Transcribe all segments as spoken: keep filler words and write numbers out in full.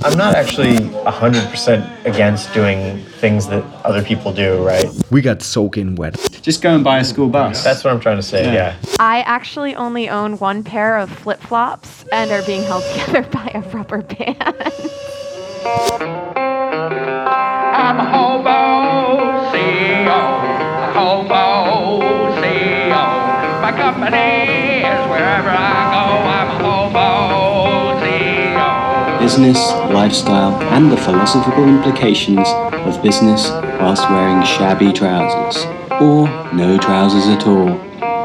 I'm not actually one hundred percent against doing things that other people do, right? We got soaking wet. Just go and buy a school bus. That's what I'm trying to say, yeah. yeah. I actually only own one pair of flip-flops and are being held together by a rubber band. I'm a hobo C E O, a hobo C E O. My company is wherever I go, I'm a hobo C E O. Business, lifestyle, and the philosophical implications of business whilst wearing shabby trousers, or no trousers at all.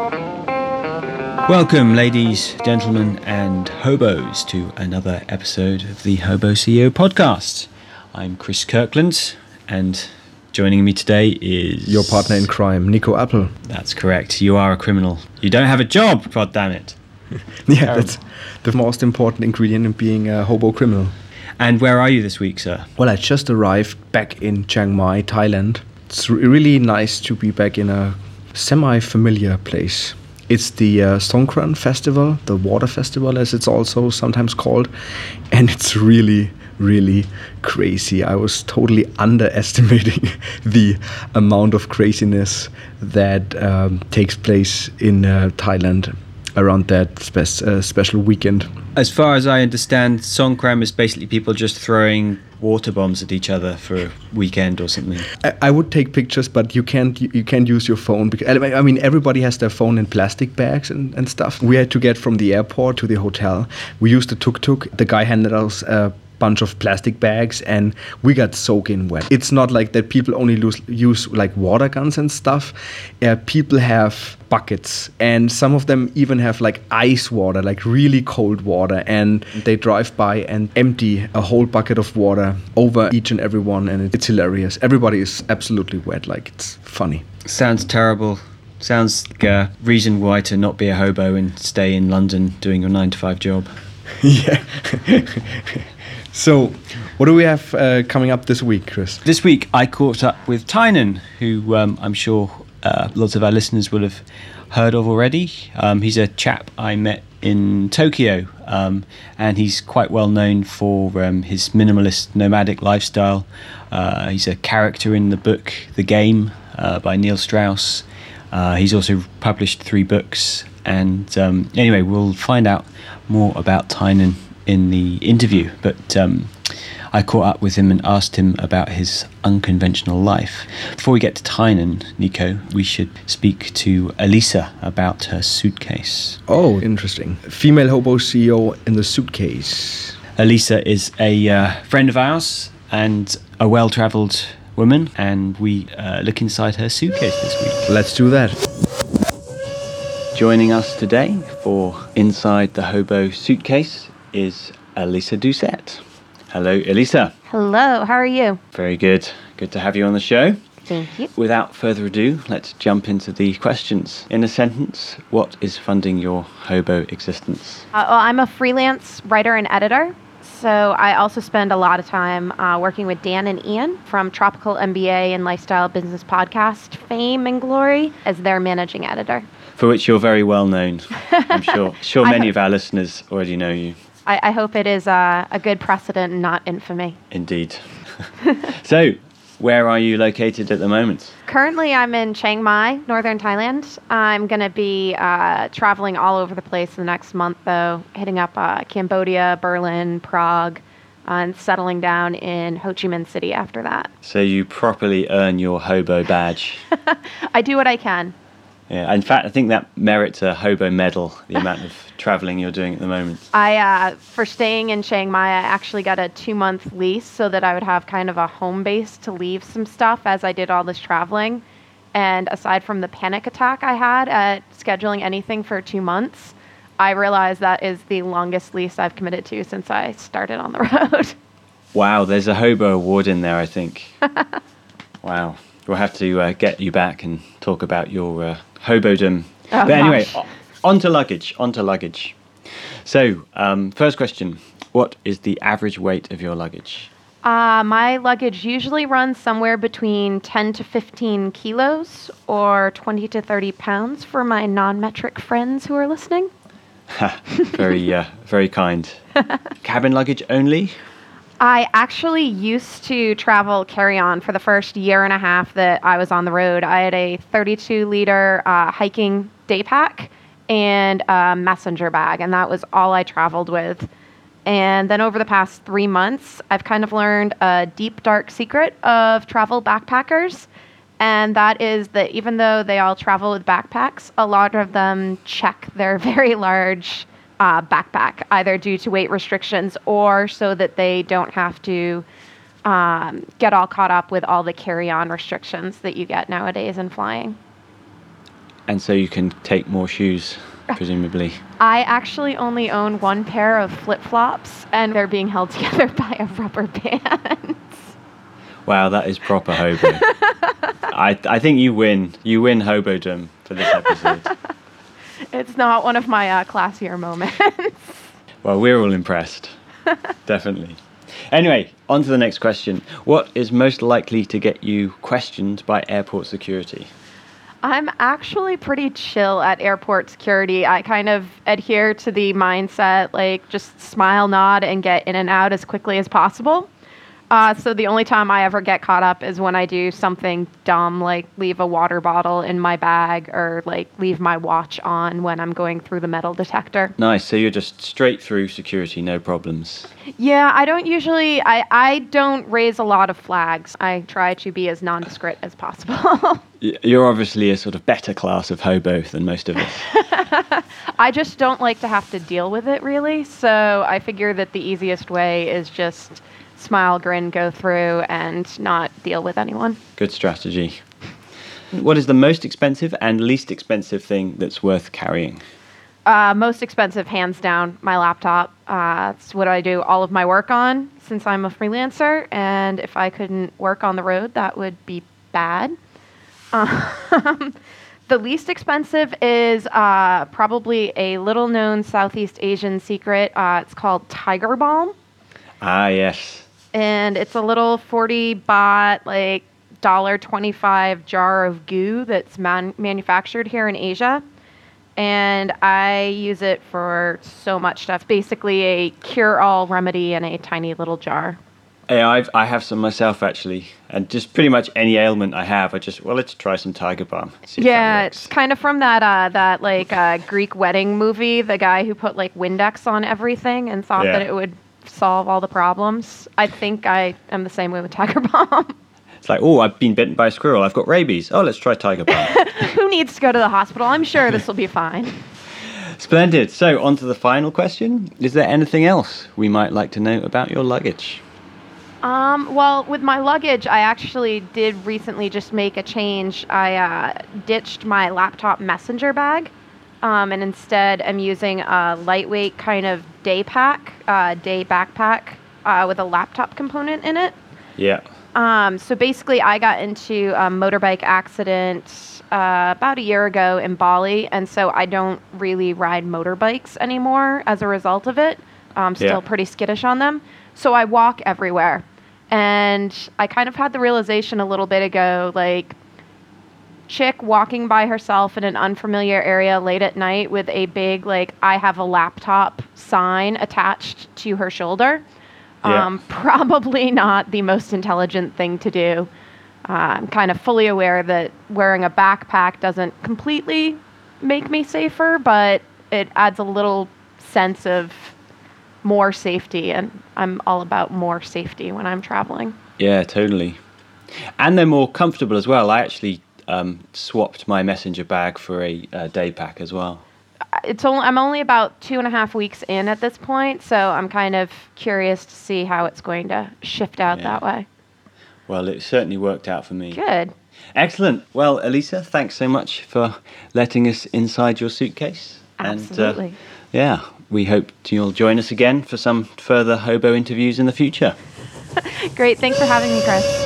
Welcome, ladies, gentlemen, and hobos, to another episode of the Hobo C E O podcast. I'm Chris Kirkland, and joining me today is... Your partner in crime, Nico Apple. That's correct. You are a criminal. You don't have a job, god damn it. Yeah, that's the most important ingredient in being a hobo criminal. And where are you this week, sir? Well, I just arrived back in Chiang Mai, Thailand. It's re- really nice to be back in a semi-familiar place. It's the uh, Songkran Festival, the water festival as it's also sometimes called, and it's really, really crazy. I was totally underestimating the amount of craziness that um, takes place in uh, Thailand around that spe- uh, special weekend. As far as I understand, Songkran is basically people just throwing water bombs at each other for a weekend or something. I, I would take pictures, but you can't you, you can't use your phone because I mean everybody has their phone in plastic bags and, and stuff. We had to get from the airport to the hotel. We used the tuk-tuk. The guy handed us a bunch of plastic bags and we got soaking wet. It's not like that people only lose, use like water guns and stuff. Uh, people have buckets and some of them even have like ice water, like really cold water, and they drive by and empty a whole bucket of water over each and every one, and it's hilarious. Everybody is absolutely wet, like it's funny. Sounds terrible. Sounds like a reason why to not be a hobo and stay in London doing your nine to five job. Yeah. So, what do we have uh, coming up this week, Chris? This week I caught up with Tynan, who um, I'm sure uh, lots of our listeners will have heard of already. Um, he's a chap I met in Tokyo, um, and he's quite well known for um, his minimalist nomadic lifestyle. Uh, he's a character in the book The Game uh, by Neil Strauss. Uh, he's also published three books, and um, anyway, we'll find out more about Tynan in the interview, but um, I caught up with him and asked him about his unconventional life. Before we get to Tynan, Nico, we should speak to Elisa about her suitcase. Oh, interesting. Female hobo C E O in the suitcase. Elisa is a uh, friend of ours and a well-travelled woman, and we uh, look inside her suitcase this week. Let's do that. Joining us today for Inside the Hobo Suitcase is Elisa Doucette. Hello, Elisa. Hello, how are you? Very good. Good to have you on the show. Thank you. Without further ado, let's jump into the questions. In a sentence, what is funding your hobo existence? Uh, well, I'm a freelance writer and editor, so I also spend a lot of time uh, working with Dan and Ian from Tropical M B A and Lifestyle Business Podcast fame and glory as their managing editor. For which you're very well known, I'm sure. Sure, many of our listeners already know you. I, I hope it is uh, a good precedent and not infamy. Indeed. So, where are you located at the moment? Currently, I'm in Chiang Mai, northern Thailand. I'm going to be uh, traveling all over the place in the next month, though, hitting up uh, Cambodia, Berlin, Prague, uh, and settling down in Ho Chi Minh City after that. So you properly earn your hobo badge. I do what I can. Yeah, in fact, I think that merits a hobo medal, the amount of travelling you're doing at the moment. I, uh, for staying in Chiang Mai, I actually got a two-month lease so that I would have kind of a home base to leave some stuff as I did all this traveling. And aside from the panic attack I had at scheduling anything for two months, I realized that is the longest lease I've committed to since I started on the road. Wow, there's a hobo award in there, I think. Wow. We'll have to uh, get you back and talk about your uh, hobodom. Oh, but anyway, gosh. on to luggage, on to luggage. So, um, first question, what is the average weight of your luggage? Uh, my luggage usually runs somewhere between ten to fifteen kilos or twenty to thirty pounds for my non-metric friends who are listening. very, uh, very kind. Cabin luggage only? I actually used to travel carry-on for the first year and a half that I was on the road. I had a thirty-two liter uh, hiking day pack and a messenger bag, and that was all I traveled with. And then over the past three months, I've kind of learned a deep, dark secret of travel backpackers, and that is that even though they all travel with backpacks, a lot of them check their very large Uh, backpack, either due to weight restrictions or so that they don't have to um, get all caught up with all the carry-on restrictions that you get nowadays in flying. And so you can take more shoes, presumably. I actually only own one pair of flip-flops, and they're being held together by a rubber band. Wow, that is proper hobo. I I think you win. You win hobodom for this episode. It's not one of my uh, classier moments. Well, we're all impressed. Definitely. Anyway, on to the next question. What is most likely to get you questioned by airport security? I'm actually pretty chill at airport security. I kind of adhere to the mindset, like, just smile, nod, and get in and out as quickly as possible. Uh, so the only time I ever get caught up is when I do something dumb, like leave a water bottle in my bag or like leave my watch on when I'm going through the metal detector. Nice. So you're just straight through security, no problems. Yeah, I don't usually, I, I don't raise a lot of flags. I try to be as nondescript as possible. Y- You're obviously a sort of better class of hobo than most of us. I just don't like to have to deal with it, really. So I figure that the easiest way is just smile, grin, go through, and not deal with anyone. Good strategy. What is the most expensive and least expensive thing that's worth carrying? Uh, most expensive, hands down, my laptop. Uh, it's what I do all of my work on since I'm a freelancer. And if I couldn't work on the road, that would be bad. Um, the least expensive is uh, probably a little-known Southeast Asian secret. Uh, it's called Tiger Balm. Ah, yes. And it's a little forty baht, like one dollar twenty-five jar of goo that's man- manufactured here in Asia. And I use it for so much stuff. Basically a cure-all remedy in a tiny little jar. Yeah, I've, I have some myself, actually. And just pretty much any ailment I have, I just, well, let's try some Tiger Balm. See if Yeah, that it's works. kind of from that uh, that like uh, Greek wedding movie, the guy who put like Windex on everything and thought Yeah. that it would solve all the problems. I think I am the same way with Tiger Balm. It's like, oh, I've been bitten by a squirrel. I've got rabies. Oh, let's try Tiger Balm. Who needs to go to the hospital? I'm sure this will be fine. Splendid. So, on to the final question. Is there anything else we might like to know about your luggage? Um, well, with my luggage, I actually did recently just make a change. I uh, ditched my laptop messenger bag, um, and instead am using a lightweight kind of day pack, uh, day backpack uh, with a laptop component in it. Yeah. Um, so basically, I got into a motorbike accident uh, about a year ago in Bali, and so I don't really ride motorbikes anymore as a result of it. I'm still Yeah. pretty skittish on them. So I walk everywhere. And I kind of had the realization a little bit ago, like, chick walking by herself in an unfamiliar area late at night with a big, like, I have a laptop sign attached to her shoulder. Yeah. Um, probably not the most intelligent thing to do. Uh, I'm kind of fully aware that wearing a backpack doesn't completely make me safer, but it adds a little sense of more safety, and I'm all about more safety when I'm traveling. Yeah, totally. And they're more comfortable as well. I actually um, swapped my messenger bag for a uh, day pack as well. It's only, I'm only about two and a half weeks in at this point, so I'm kind of curious to see how it's going to shift out Yeah. that way. Well, it certainly worked out for me. Good. Excellent. Well, Elisa, thanks so much for letting us inside your suitcase. Absolutely. And, uh, yeah, we hope you'll join us again for some further hobo interviews in the future. Great. Thanks for having me, Chris.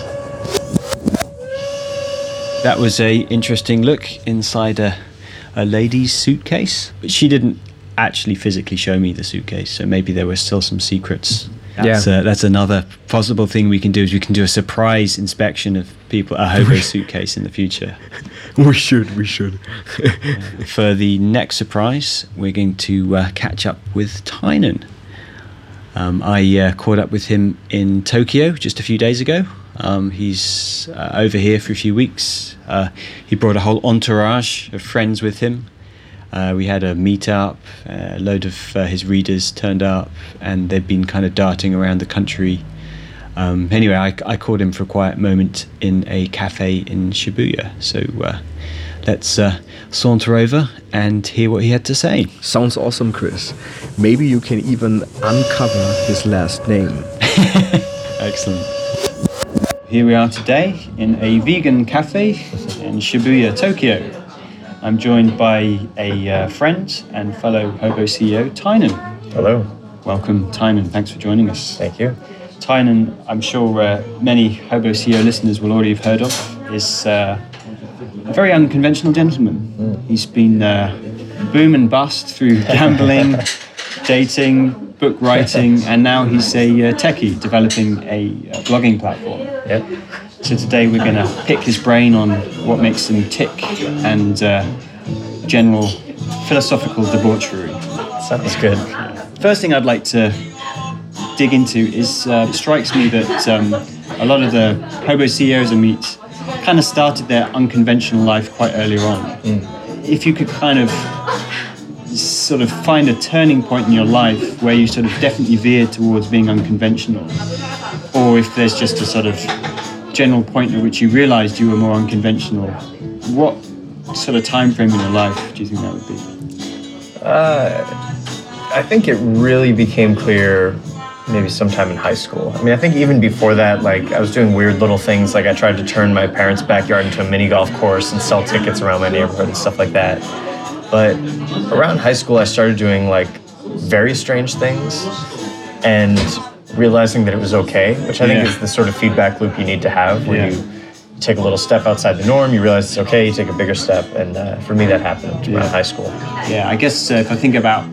That was a interesting look inside a, a lady's suitcase. But she didn't actually physically show me the suitcase, so maybe there were still some secrets. That's, Yeah. uh, that's another possible thing we can do, is we can do a surprise inspection of people a hobo suitcase in the future. We should, we should. For the next surprise, we're going to uh, catch up with Tynan. Um, I uh, caught up with him in Tokyo just a few days ago. Um, he's uh, over here for a few weeks. Uh, he brought a whole entourage of friends with him. Uh, we had a meet-up, a load of uh, his readers turned up, and they've been kind of darting around the country. Um, anyway, I, I caught him for a quiet moment in a cafe in Shibuya. So uh, let's uh, saunter over and hear what he had to say. Sounds awesome, Chris. Maybe you can even uncover his last name. Excellent. Here we are today in a vegan cafe in Shibuya, Tokyo. I'm joined by a uh, friend and fellow Hobo C E O, Tynan. Hello. Welcome, Tynan. Thanks for joining us. Thank you. Tynan, I'm sure uh, many Hobo C E O listeners will already have heard of, is uh, a very unconventional gentleman. Mm. He's been uh, boom and bust through gambling, dating, book writing, and now he's a uh, techie developing a, a blogging platform. Yep. So today we're going to pick his brain on what makes him tick and uh, general philosophical debauchery. Sounds good. First thing I'd like to dig into is uh, it strikes me that um, a lot of the Hobo C E Os I meet kind of started their unconventional life quite earlier on. Mm. If you could kind of sort of find a turning point in your life where you sort of definitely veered towards being unconventional, or if there's just a sort of general point at which you realized you were more unconventional, what sort of time frame in your life do you think that would be? Uh, I think it really became clear maybe sometime in high school. I mean, I think even before that, like, I was doing weird little things, like I tried to turn my parents' backyard into a mini golf course and sell tickets around my neighborhood and stuff like that. But around high school, I started doing, like, very strange things and realizing that it was okay, which I think yeah. is the sort of feedback loop you need to have, where yeah. you take a little step outside the norm, you realize it's okay, you take a bigger step, and uh, for me that happened yeah. around high school. Yeah, I guess uh, if I think about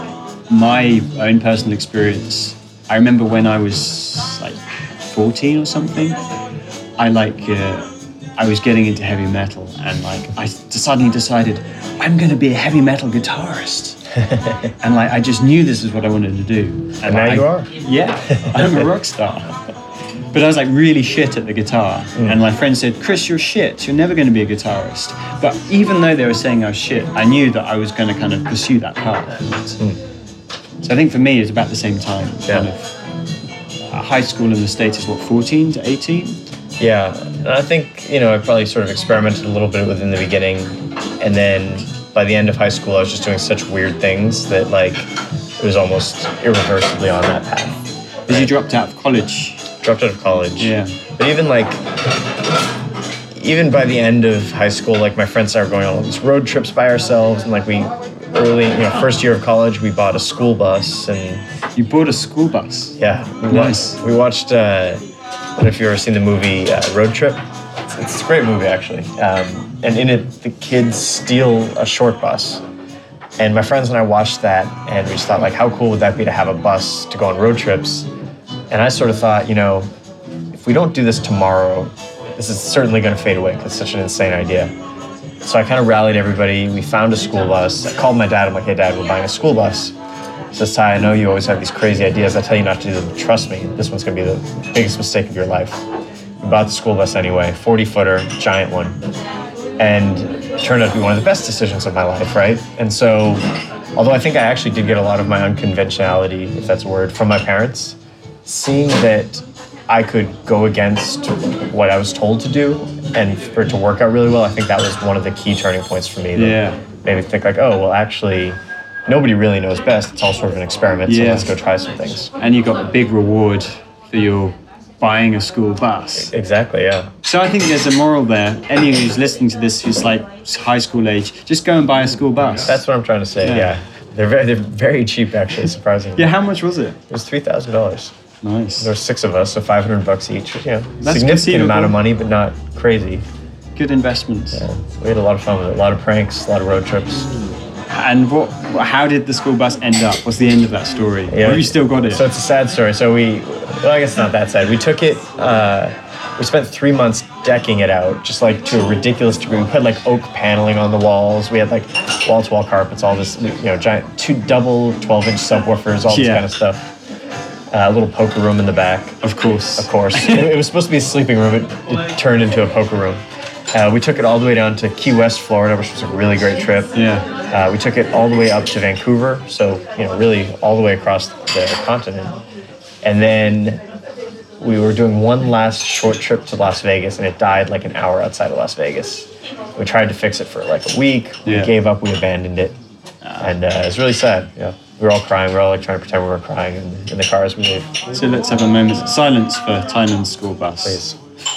my own personal experience, I remember when I was like fourteen or something, I like, uh, I was getting into heavy metal, and like I suddenly decided, I'm going to be a heavy metal guitarist. And like I just knew this is what I wanted to do. And, and now I, you are. Yeah, I'm a rock star. But I was like really shit at the guitar. Mm. And my friend said, Chris, you're shit. You're never going to be a guitarist. But even though they were saying I was shit, I knew that I was going to kind of pursue that path. Mm. So I think for me, it's about the same time. Yeah. Kind of, uh, high school in the States is what, fourteen to eighteen? Yeah, and I think, you know, I probably sort of experimented a little bit within the beginning, and then by the end of high school, I was just doing such weird things that, like, it was almost irreversibly on that path. Because you dropped out of college. Dropped out of college. Yeah. But even, like, even by the end of high school, like, my friends started going on all these road trips by ourselves, and, like, we early, you know, first year of college, we bought a school bus, and... You bought a school bus? Yeah. We nice. Watched, we watched, uh, I don't know if you've ever seen the movie uh, Road Trip. It's, it's a great movie, actually. Um, and in it, the kids steal a short bus. And my friends and I watched that, and we just thought, like, how cool would that be to have a bus to go on road trips? And I sort of thought, you know, if we don't do this tomorrow, this is certainly going to fade away, because it's such an insane idea. So I kind of rallied everybody. We found a school bus. I called my dad. I'm like, hey, Dad, we're buying a school bus. He says, Ty, I know you always have these crazy ideas. I tell you not to do them. Trust me, this one's going to be the biggest mistake of your life. We bought the school bus anyway, forty-footer, giant one. And it turned out to be one of the best decisions of my life, right? And so, although I think I actually did get a lot of my unconventionality, if that's a word, from my parents, seeing that I could go against what I was told to do and for it to work out really well, I think that was one of the key turning points for me. That yeah. made me think like, oh, well, actually, nobody really knows best. It's all sort of an experiment, so yeah. let's go try some things. And you got a big reward for your buying a school bus. Exactly, yeah. So I think there's a moral there. Anyone who's listening to this who's like high school age, just go and buy a school bus. That's what I'm trying to say, yeah. yeah. They're very, they're very cheap, actually, surprisingly. Yeah, how much was it? It was three thousand dollars. Nice. There were six of us, so five hundred bucks each. You know, That's significant conceivable. amount of money, but not crazy. Good investments. Yeah, we had a lot of fun with it. A lot of pranks, a lot of road trips. And what? How did the school bus end up? What's the end of that story? Yeah, or have you still got it? So it's a sad story. So we, well, I guess it's not that sad. We took it, uh, we spent three months decking it out, just like to a ridiculous degree. We put like oak paneling on the walls. We had like wall-to-wall carpets, all this, you know, giant, two double twelve-inch subwoofers, all this Yeah. kind of stuff. Uh, a little poker room in the back. Of course. Of course. it, it was supposed to be a sleeping room. It, it turned into a poker room. Uh, we took it all the way down to Key West, Florida, which was a really great trip. Yeah. Uh, we took it all the way up to Vancouver, so you know, really all the way across the continent. And then we were doing one last short trip to Las Vegas, and it died like an hour outside of Las Vegas. We tried to fix it for like a week. We Yeah. gave up. We abandoned it, and uh, it was really sad. Yeah, we were all crying. We were all like trying to pretend we were crying in, in the car as we leave. So let's have a moment of silence for Tynan's school bus. Please.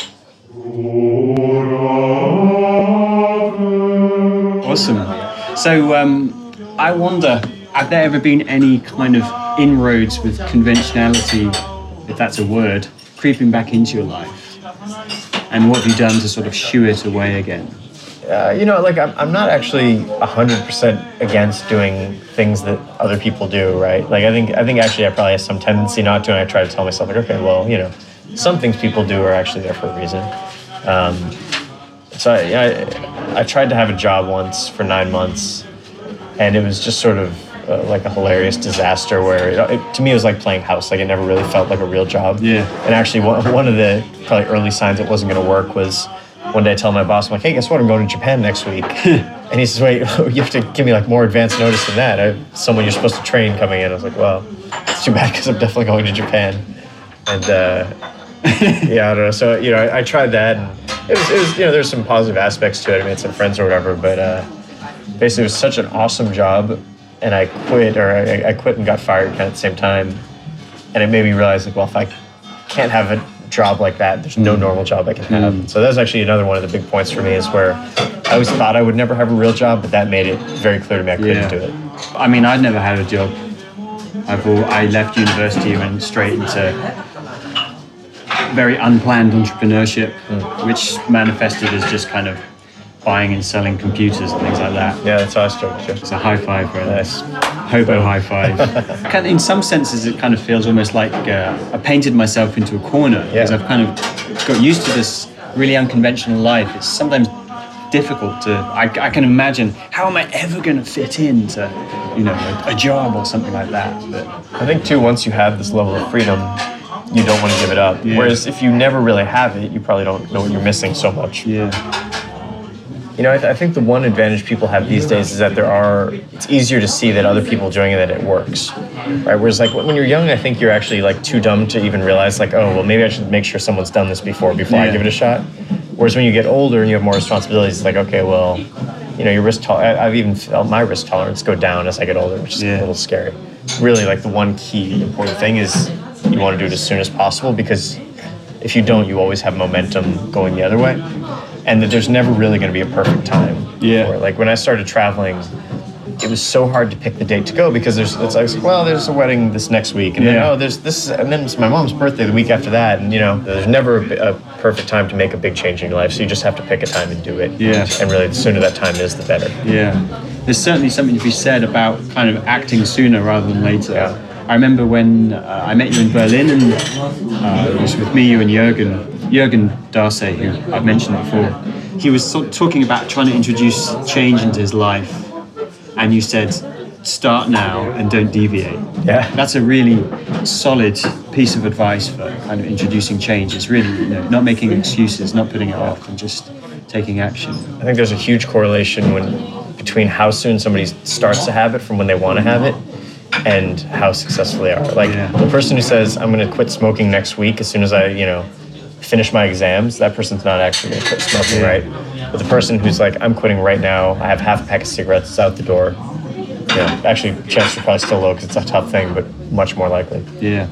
Awesome. So um, I wonder, have there ever been any kind of inroads with conventionality, if that's a word, creeping back into your life? And what have you done to sort of shoo it away again? Uh, you know, like I'm, I'm not actually one hundred percent against doing things that other people do, right? Like I think I think actually I probably have some tendency not to, and I try to tell myself like, okay, well, you know, some things people do are actually there for a reason. Um, so I, I, I tried to have a job once for nine months, and it was just sort of uh, like a hilarious disaster where it, it, to me it was like playing house. Like it never really felt like a real job. Yeah. And actually one, one of the probably early signs it wasn't going to work was one day I tell my boss, I'm like, hey, guess what? I'm going to Japan next week. And he says, wait, you have to give me like more advance notice than that. I have someone you're supposed to train coming in. I was like, well, it's too bad because I'm definitely going to Japan. And uh, yeah, I don't know. So, you know, I, I tried that, and it was, it was, you know, there's some positive aspects to it. I made some friends or whatever, but uh, basically it was such an awesome job, and I quit, or I, I quit and got fired kind of at the same time. And it made me realize, like, well, if I can't have a job like that, there's no normal job I can have. Mm. So that was actually another one of the big points for me, is where I always thought I would never have a real job, but that made it very clear to me I couldn't Yeah. do it. I mean, I'd never had a job. I've all, I left university and went straight into very unplanned entrepreneurship, Mm. which manifested as just kind of buying and selling computers and things like that. Yeah, that's how I started too. It's a high five, right? Nice. Hobo high five. Kind of, in some senses, it kind of feels almost like uh, I painted myself into a corner, because Yeah. I've kind of got used to this really unconventional life. It's sometimes difficult to. I, I can imagine, how am I ever going to fit into, you know, a, a job or something like that? But I think too, once you have this level of freedom, you don't want to give it up. Yeah. Whereas if you never really have it, you probably don't know what you're missing so much. yeah, You know, I, th- I think the one advantage people have these days is that there are, it's easier to see that other people are doing it, that it works, right? Whereas like when you're young, I think you're actually like too dumb to even realize like, oh, well, maybe I should make sure someone's done this before, before I Yeah. give it a shot. Whereas when you get older and you have more responsibilities, it's like, okay, well, you know, your risk, to- I- I've even felt my risk tolerance go down as I get older, which is Yeah. a little scary. Really, like the one key important thing is you want to do it as soon as possible, because if you don't, you always have momentum going the other way. And that there's never really going to be a perfect time. Yeah. for it. Like when I started traveling, it was so hard to pick the date to go, because there's it's like, well, there's a wedding this next week, and then Yeah. oh, there's this, and then it's my mom's birthday the week after that, and you know, there's never a, a perfect time to make a big change in your life. So you just have to pick a time and do it. Yeah. And really, the sooner that time is, the better. yeah. There's certainly something to be said about kind of acting sooner rather than later. Yeah. I remember when uh, I met you in Berlin, and uh, it was with me, you, and Jürgen, Jürgen Darce, who I've mentioned before. He was sort of talking about trying to introduce change into his life, and you said, start now and don't deviate. Yeah. That's a really solid piece of advice for kind of introducing change. It's really, you know, not making excuses, not putting it off, and just taking action. I think there's a huge correlation when between how soon somebody starts a habit from when they want to have it, and how successful they are. Like Yeah. the person who says, I'm going to quit smoking next week as soon as I, you know, finish my exams, that person's not actually going to quit smoking, right? But the person who's like, I'm quitting right now, I have half a pack of cigarettes, it's out the door. You know, actually, chances are probably still low because it's a tough thing, but much more likely. Yeah.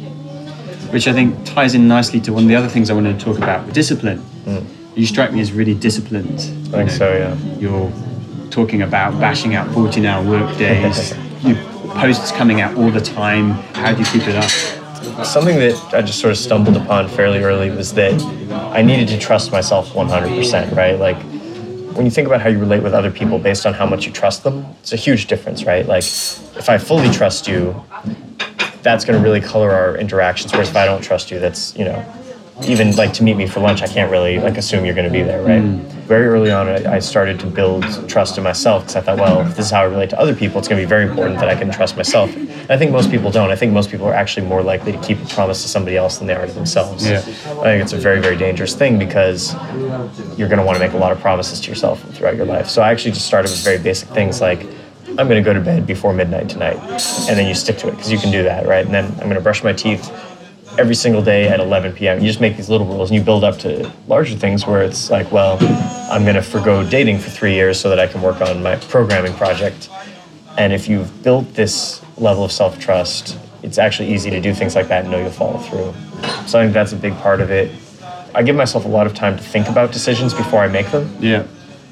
Which I think ties in nicely to one of the other things I wanted to talk about, discipline. You strike me as really disciplined. I think so, yeah. You're talking about bashing out fourteen-hour work days. Your posts coming out all the time. How do you keep it up? Something that I just sort of stumbled upon fairly early was that I needed to trust myself one hundred percent, right? Like, when you think about how you relate with other people based on how much you trust them, it's a huge difference, right? Like, if I fully trust you, that's going to really color our interactions, whereas if I don't trust you, that's, you know, even like to meet me for lunch, I can't really like assume you're going to be there, right? Mm. Very early on, I, I started to build trust in myself because I thought, well, if this is how I relate to other people, it's going to be very important that I can trust myself. And I think most people don't. I think most people are actually more likely to keep a promise to somebody else than they are to themselves. Yeah. I think it's a very, very dangerous thing because you're going to want to make a lot of promises to yourself throughout your life. So I actually just started with very basic things like, I'm going to go to bed before midnight tonight, and then you stick to it because you can do that, right? And then I'm going to brush my teeth every single day at eleven p.m. You just make these little rules and you build up to larger things where it's like, well, I'm going to forgo dating for three years so that I can work on my programming project. And if you've built this level of self-trust, it's actually easy to do things like that and know you'll follow through. So I think that's a big part of it. I give myself a lot of time to think about decisions before I make them. Yeah.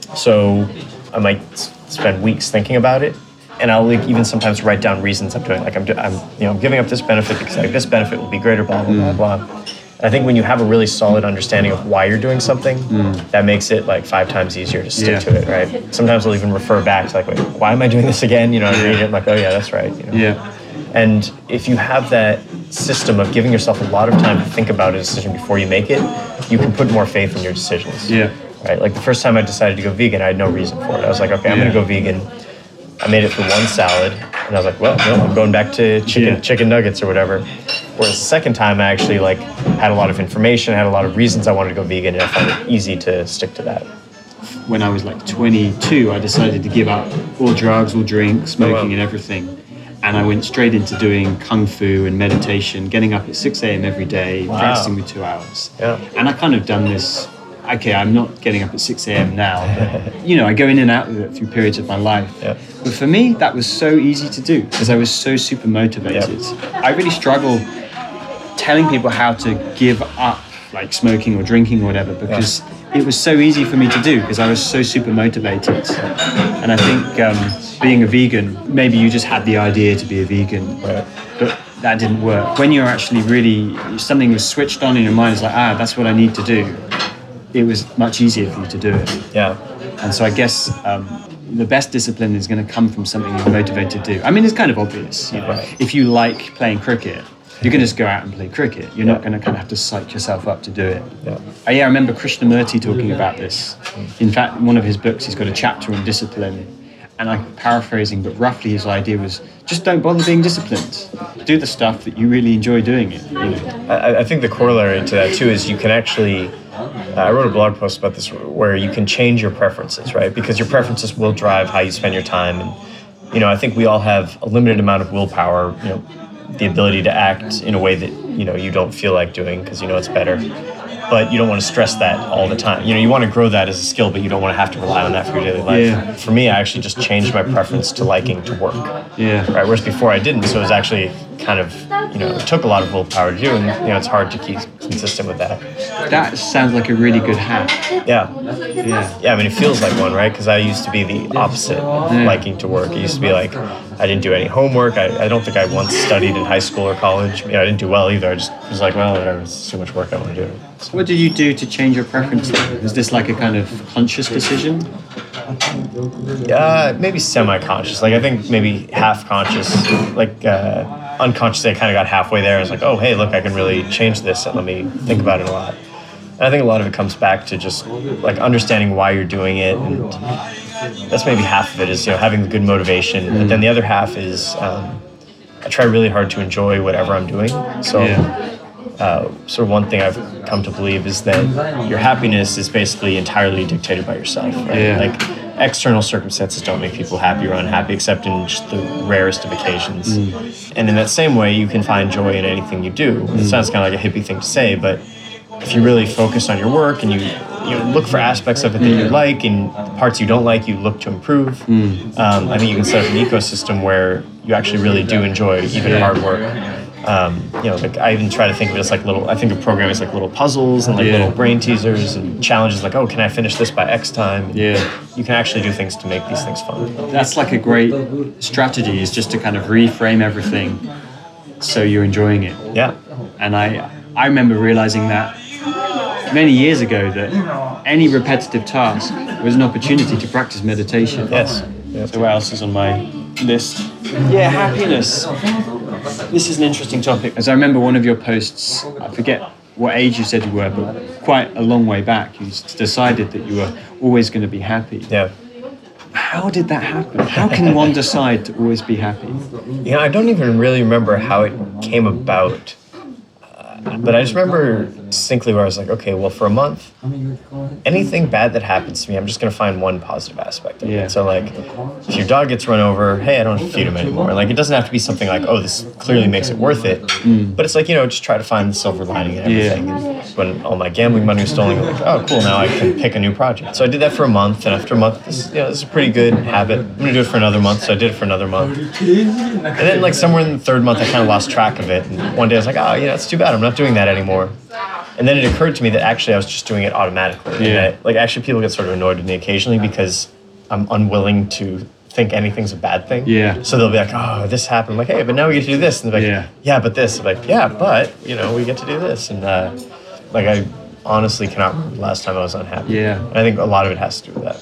So I might spend weeks thinking about it, and I'll like even sometimes write down reasons I'm doing. Like I'm, I'm, you know, I'm giving up this benefit because like this benefit will be greater. Blah blah blah blah. And I think when you have a really solid understanding of why you're doing something, mm. that makes it like five times easier to stick yeah. to it, right? Sometimes I'll even refer back to like, wait, why am I doing this again? You know, I read it, I'm like, oh yeah, that's right. You know? Yeah. And if you have that system of giving yourself a lot of time to think about a decision before you make it, you can put more faith in your decisions. Yeah. Right? Like the first time I decided to go vegan, I had no reason for it. I was like, okay, I'm yeah. going to go vegan. I made it for one salad, and I was like, well, no, I'm going back to chicken yeah. chicken nuggets or whatever. Whereas the second time, I actually like had a lot of information, had a lot of reasons I wanted to go vegan, and I found it easy to stick to that. When I was like twenty-two, I decided to give up all drugs, all drink, smoking, oh, wow. and everything. And I went straight into doing kung fu and meditation, getting up at six a.m. every day, wow. fasting for two hours. Yeah. And I kind of done this. Okay, I'm not getting up at six a.m. now, but, you know, I go in and out of it through periods of my life. Yeah. But for me, that was so easy to do because I was so super motivated. Yep. I really struggle telling people how to give up like smoking or drinking or whatever because yeah. it was so easy for me to do because I was so super motivated. And I think um, being a vegan, maybe you just had the idea to be a vegan, right. but that didn't work. When you're actually really, something was switched on in your mind, it's like, ah, that's what I need to do. It was much easier for you to do it. Yeah. And so I guess um, the best discipline is going to come from something you're motivated to do. I mean, it's kind of obvious. You know? Right. If you like playing cricket, you can just go out and play cricket. You're yeah. not going to kind of have to psych yourself up to do it. Yeah. Uh, yeah, I remember Krishnamurti talking about this. In fact, in one of his books, he's got a chapter on discipline. And I'm paraphrasing, but roughly his idea was just don't bother being disciplined. Do the stuff that you really enjoy doing it. You know? I, I think the corollary to that too is you can actually, uh, I wrote a blog post about this where you can change your preferences, right? Because your preferences will drive how you spend your time. And, you know, I think we all have a limited amount of willpower, you know, the ability to act in a way that, you know, you don't feel like doing because you know it's better. But you don't want to stress that all the time. You know, you want to grow that as a skill, but you don't want to have to rely on that for your daily life. Yeah. For me, I actually just changed my preference to liking to work. Yeah. Right. Whereas before I didn't, so it was actually kind of, you know, it took a lot of willpower to do, and you know, it's hard to keep consistent with that. That sounds like a really good hack. Yeah. Yeah. Yeah. I mean, it feels like one, right? Because I used to be the opposite, yeah. liking to work. It used to be like I didn't do any homework. I, I don't think I once studied in high school or college. You know, I didn't do well either. I just was like, well, whatever. It's too much work. I want to do it. So. What did you do to change your preference? Was this like a kind of conscious decision? Uh, maybe semi-conscious. Like I think maybe half-conscious. Like uh, unconsciously, I kind of got halfway there. I was like, oh, hey, look, I can really change this. And let me think about it a lot. And I think a lot of it comes back to just like understanding why you're doing it, and that's maybe half of it is you know having the good motivation. Mm. But then the other half is um, I try really hard to enjoy whatever I'm doing. So. Yeah. Uh, sort of one thing I've come to believe is that your happiness is basically entirely dictated by yourself, right? Yeah. Like external circumstances don't make people happy or unhappy except in just the rarest of occasions. Mm. And in that same way, you can find joy in anything you do. Mm. It sounds kind of like a hippie thing to say, but if you really focus on your work and you you look for aspects of it that mm. you like and the parts you don't like, you look to improve. Mm. Um, I think you can set up an ecosystem where you actually really do enjoy even yeah. hard work. Um, you know, like I even try to think of it as like little, I think of programming as like little puzzles and like yeah. little brain teasers and challenges like, oh, can I finish this by X time? Yeah. You can actually do things to make these things fun. That's like a great strategy, is just to kind of reframe everything so you're enjoying it. Yeah. And I, I remember realizing that many years ago that any repetitive task was an opportunity to practice meditation. Yes. Yep. So what else is on my list? Yeah, happiness. This is an interesting topic. As I remember one of your posts, I forget what age you said you were, but quite a long way back, you s- decided that you were always going to be happy. Yeah. How did that happen? How can one decide to always be happy? You know, I don't even really remember how it came about. Uh, but I just remember distinctly where I was like, okay, well, for a month, anything bad that happens to me, I'm just going to find one positive aspect of Yeah. it. So, like, if your dog gets run over, hey, I don't have to feed him anymore. Like, it doesn't have to be something like, oh, this clearly makes it worth it. But it's like, you know, just try to find the silver lining in everything. Yeah. And when all my gambling money was stolen, I'm like, oh, cool, now I can pick a new project. So I did that for a month, and after a month, this, you know, this is a pretty good habit. I'm going to do it for another month, so I did it for another month. And then, like, somewhere in the third month, I kind of lost track of it. And one day I was like, oh, you know, it's too bad. I'm not doing that anymore. And then it occurred to me that actually I was just doing it automatically. And Yeah. that, like, actually people get sort of annoyed with me occasionally because I'm unwilling to think anything's a bad thing. Yeah. So they'll be like, oh, this happened. I'm like, hey, but now we get to do this. And they're like, Yeah. yeah, but this. I'm like, yeah, but, you know, we get to do this. And, uh, like, I honestly cannot remember the last time I was unhappy. Yeah. And I think a lot of it has to do with that.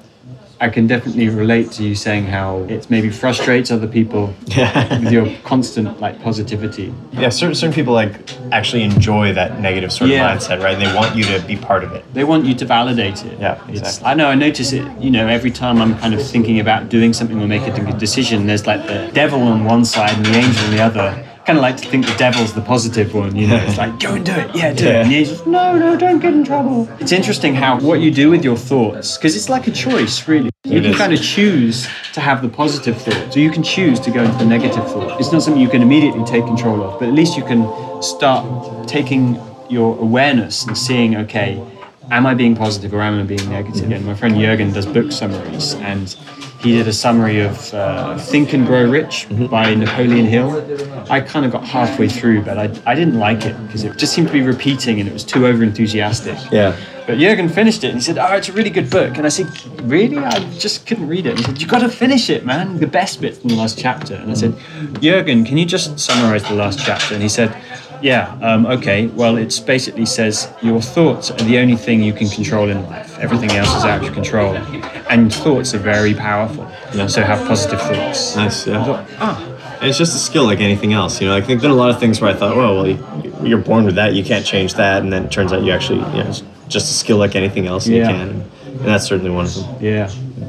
I can definitely relate to you saying how it maybe frustrates other people Yeah. with your constant like positivity. Yeah, certain, certain people, like, actually enjoy that negative sort of Yeah. mindset, right? And they want you to be part of it. They want you to validate it. Yeah, It's, exactly. I know, I notice it, you know, every time I'm kind of thinking about doing something or making a decision, there's like the devil on one side and the angel on the other. I kind of like to think the devil's the positive one, you know, it's like, go and do it, yeah, do it. Yeah. And the angel's, no, no, don't get in trouble. It's interesting how what you do with your thoughts, because it's like a choice, really. You It can is. kind of choose to have the positive thoughts, or you can choose to go into the negative thought. It's not something you can immediately take control of, but at least you can start taking your awareness and seeing, okay, am I being positive or am I being negative? And my friend Jürgen does book summaries, and he did a summary of uh, Think and Grow Rich by Napoleon Hill. I kind of got halfway through, but I, I didn't like it because it just seemed to be repeating and it was too over-enthusiastic. Yeah. But Jürgen finished it and he said, oh, it's a really good book. And I said, really? I just couldn't read it. And he said, you got to finish it, man. The best bit's in the last chapter. And I said, Jürgen, can you just summarize the last chapter? And he said, yeah, um, okay. Well, it basically says your thoughts are the only thing you can control in life. Everything else is out of your control. And thoughts are very powerful. Yeah. So have positive thoughts. Nice, yeah. I thought, ah, And it's just a skill like anything else, you know. Like, there've been a lot of things where I thought, well, well, you, you're born with that, you can't change that, and then it turns out you actually, you know, it's just a skill like anything else, and Yeah. you can, and that's certainly one of them. yeah.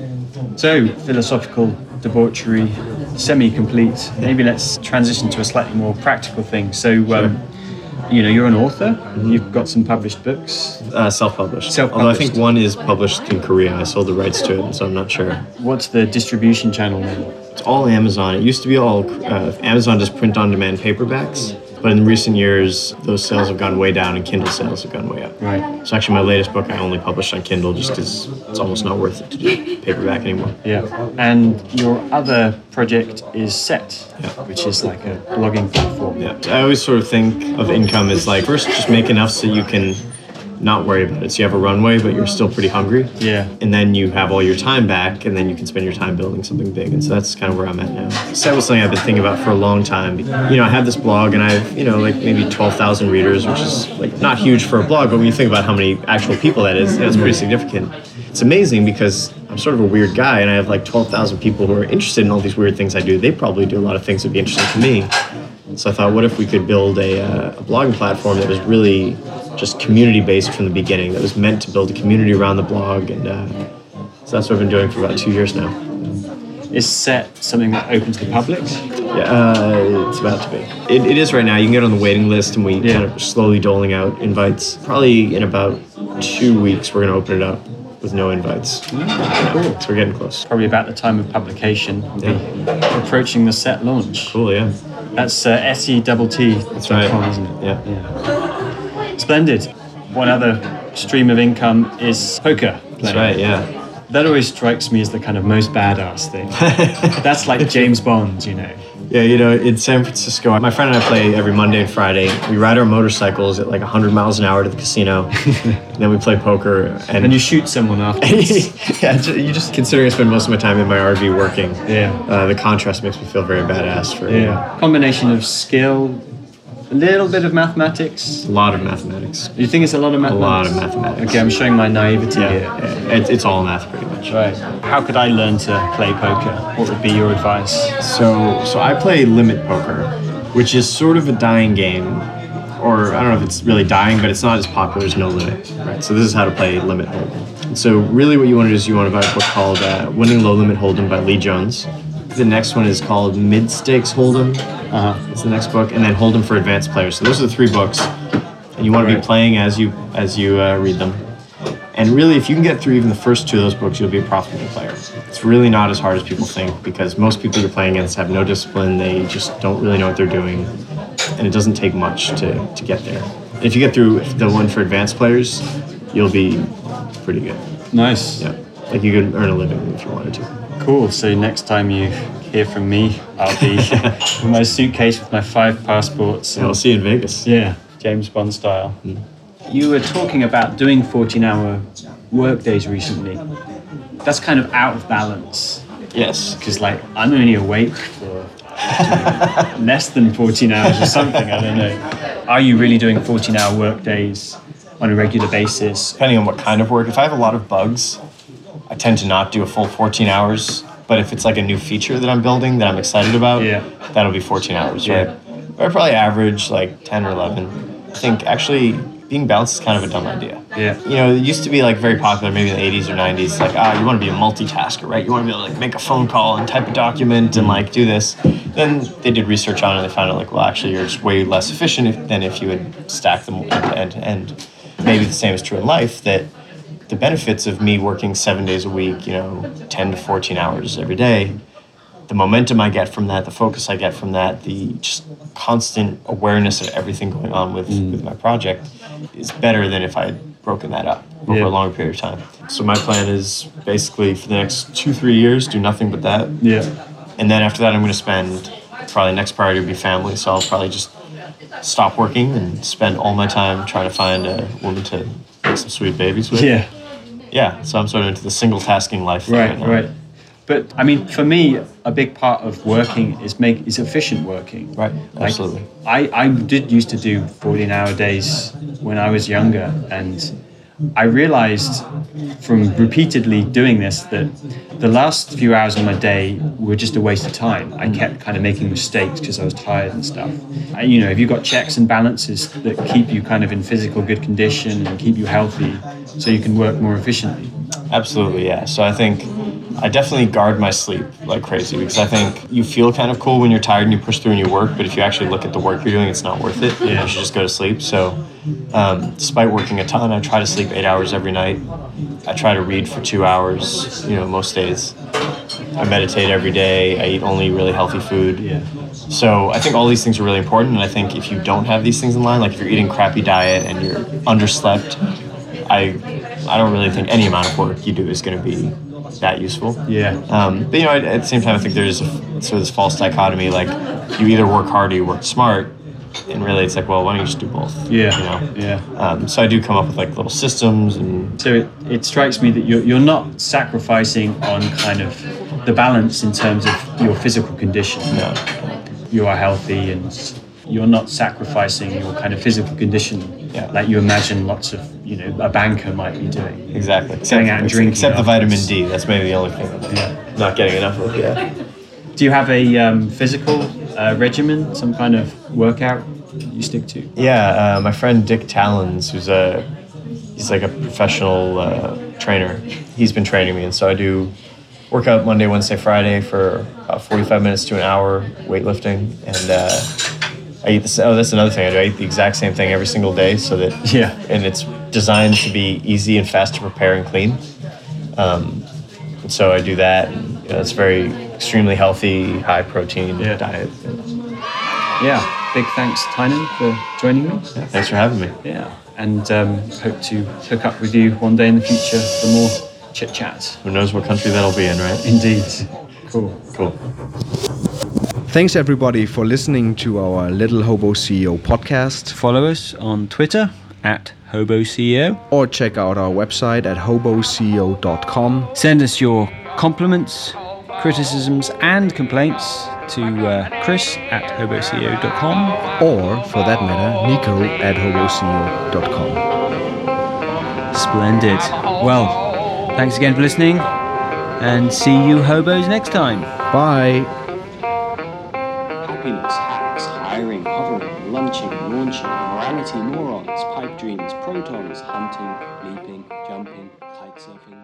So, philosophical debauchery, semi-complete. Maybe let's transition to a slightly more practical thing. So, um, you know, you're an author. You've got some published books. Uh, self-published. Self-published. Although I think one is published in Korea. I sold the rights to it, so I'm not sure. What's the distribution channel now? It's all Amazon. It used to be all uh, Amazon does print-on-demand paperbacks, but in recent years, those sales have gone way down, and Kindle sales have gone way up. Right. So actually, my latest book I only published on Kindle just because it's almost not worth it to do paperback anymore. Yeah. And your other project is Set, Yeah. which is like a blogging platform. Yeah, I always sort of think of income as like, first just make enough so you can not worry about it. So you have a runway, but you're still pretty hungry. Yeah. And then you have all your time back, and then you can spend your time building something big. And so that's kind of where I'm at now. So that was something I've been thinking about for a long time. You know, I have this blog, and I have, you know, like maybe twelve thousand readers, which is like not huge for a blog, but when you think about how many actual people that is, that's pretty significant. It's amazing because I'm sort of a weird guy, and I have like twelve thousand people who are interested in all these weird things I do. They probably do a lot of things that would be interesting to me. So I thought, what if we could build a, uh, a blogging platform that was really just community-based from the beginning, that was meant to build a community around the blog, and uh, so that's what I've been doing for about two years now. Is Set something that open to the public? Yeah, uh, it's about to be. It, it is right now. You can get on the waiting list, and we Yeah. kind of slowly doling out invites. Probably in about two weeks, we're going to open it up with no invites. Cool. So we're getting close. Probably about the time of publication. We'll be approaching the Set launch. Cool, yeah. That's uh, S E T T. That's right. Isn't it? Yeah. Yeah. Splendid. One other stream of income is poker playing. That's right, yeah. That always strikes me as the kind of most badass thing. That's like James Bond, you know. Yeah, you know, in San Francisco, my friend and I play every Monday and Friday. We ride our motorcycles at like one hundred miles an hour to the casino. And then we play poker. And, And you shoot someone afterwards. yeah, ju- you just considering I spend most of my time in my R V working. Yeah. Uh, the contrast makes me feel very badass for Yeah. Combination of skill, a little bit of mathematics. a lot of mathematics. You think it's a lot of A mathematics? lot of mathematics. Okay, I'm showing my naivety Yeah, here. yeah. It, it's all math pretty much. Right. How could I learn to play poker? What would be your advice? So, so I play limit poker, which is sort of a dying game, or I don't know if it's really dying, but it's not as popular as No Limit, right? So this is how to play Limit Hold'em. And so really what you want to do is you want to buy a book called uh, Winning Low Limit Hold'em by Lee Jones. The next one is called Mid Stakes Hold'em. Uh-huh. It's the next book, and then Hold'em for Advanced Players. So those are the three books, and you want to be playing as you as you uh, read them. And really, if you can get through even the first two of those books, you'll be a profitable player. It's really not as hard as people think, because most people you're playing against have no discipline. They just don't really know what they're doing, and it doesn't take much to, to get there. If you get through the one for advanced players, you'll be pretty good. Nice. Yeah, like you could earn a living if you wanted to. Cool. So next time you hear from me, I'll be with my suitcase with my five passports. And I'll see you in Vegas. Yeah, James Bond style. Mm. You were talking about doing fourteen-hour work days recently. That's kind of out of balance. Yes. Because, like, I'm only awake for less than fourteen hours or something, I don't know. Are you really doing fourteen-hour work days on a regular basis? Depending on what kind of work. If I have a lot of bugs, I tend to not do a full fourteen hours. But if it's like a new feature that I'm building that I'm excited about, yeah. that'll be fourteen hours, right? Yeah. But I probably average like ten or eleven. I think actually being balanced is kind of a dumb idea. Yeah. You know, it used to be like very popular maybe in the eighties or nineties. Like, ah, you want to be a multitasker, right? You want to be able to like make a phone call and type a document and like do this. Then they did research on it and they found out like, well, actually you're just way less efficient if, than if you would stack them end to end. Maybe the same is true in life, that the benefits of me working seven days a week, you know, ten to fourteen hours every day, the momentum I get from that, the focus I get from that, the just constant awareness of everything going on with, mm. with my project is better than if I had broken that up over yeah. a longer period of time. So my plan is basically for the next two, three years, do nothing but that. Yeah. And then after that, I'm going to spend, probably next priority would be family. So I'll probably just stop working and spend all my time trying to find a woman to make some sweet babies with. Yeah. Yeah. So I'm sort of into the single tasking life. Right, right now. right. But I mean, for me, a big part of working is make is efficient working. Right, absolutely. Like, I, I did used to do fourteen-hour days when I was younger, and I realized from repeatedly doing this that the last few hours of my day were just a waste of time. I kept kind of making mistakes because I was tired and stuff. I, you know, if you've got checks and balances that keep you kind of in physical good condition and keep you healthy, so you can work more efficiently. Absolutely, yeah. So I think I definitely guard my sleep like crazy, because I think you feel kind of cool when you're tired and you push through and you work, but if you actually look at the work you're doing, it's not worth it. Yeah. You should just go to sleep. So um, despite working a ton, I try to sleep eight hours every night. I try to read for two hours, you know, most days. I meditate every day. I eat only really healthy food. Yeah. So I think all these things are really important, and I think if you don't have these things in line, like if you're eating crappy diet and you're underslept, I I don't really think any amount of work you do is going to be that useful. Yeah. Um, but you know, at, at the same time, I think there's a, sort of this false dichotomy, like you either work hard or you work smart, and really it's like, well, why don't you just do both? Yeah. You know? Yeah. Um, so I do come up with like little systems, and so it, it strikes me that you're you're not sacrificing on kind of the balance in terms of your physical condition. No. You are healthy and you're not sacrificing your kind of physical condition yeah. like you imagine lots of, you know, a banker might be doing. Exactly. Going out and drinking. Except the vitamin D. That's maybe the only thing I'm yeah. not getting enough of. Yeah. Do you have a um, physical uh, regimen, some kind of workout you stick to? Yeah, uh, my friend Dick Talons, who's a, he's like a professional uh, trainer. He's been training me, and so I do workout Monday, Wednesday, Friday for about forty-five minutes to an hour, weightlifting, and uh, I eat this. Oh, that's another thing I do. I eat the exact same thing every single day, so that yeah, and it's designed to be easy and fast to prepare and clean. Um, and so I do that. And, you know, it's very extremely healthy, high protein yeah. diet. Yeah, big thanks, Tynan, for joining me. Yeah, thanks for having me. Yeah, and um, hope to hook up with you one day in the future for more chit chat. Who knows what country that'll be in, right? Indeed. Cool. Cool. Thanks everybody for listening to our Little Hobo C E O podcast. Follow us on Twitter at Hobo C E O. Or check out our website at hobo c e o dot com. Send us your compliments, criticisms and complaints to uh, Chris at hobo c e o dot com. Or, for that matter, Nico at hobo c e o dot com. Splendid. Well, thanks again for listening, and see you hobos next time. Bye. happiness, hacks, hiring, hovering, lunching, launching, morality, morons, pipe dreams, protons, hunting, leaping, jumping, kite surfing.